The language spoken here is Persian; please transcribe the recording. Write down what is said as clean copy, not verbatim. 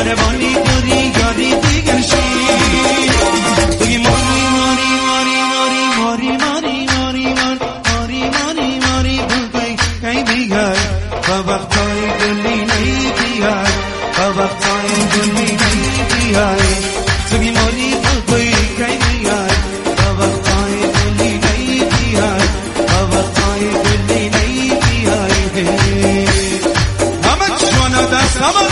بانی دوری یاری دیگر شی توی ماری ماری ماری ماری ماری ماری ماری ماری ماری بگوی کی بیای و وقتای دلی نی بیای و وقتای دلی نی بیای توی ماری بگوی کی بیای و وقتای دلی نی بیای و وقتای دلی نی بیای همه چون دست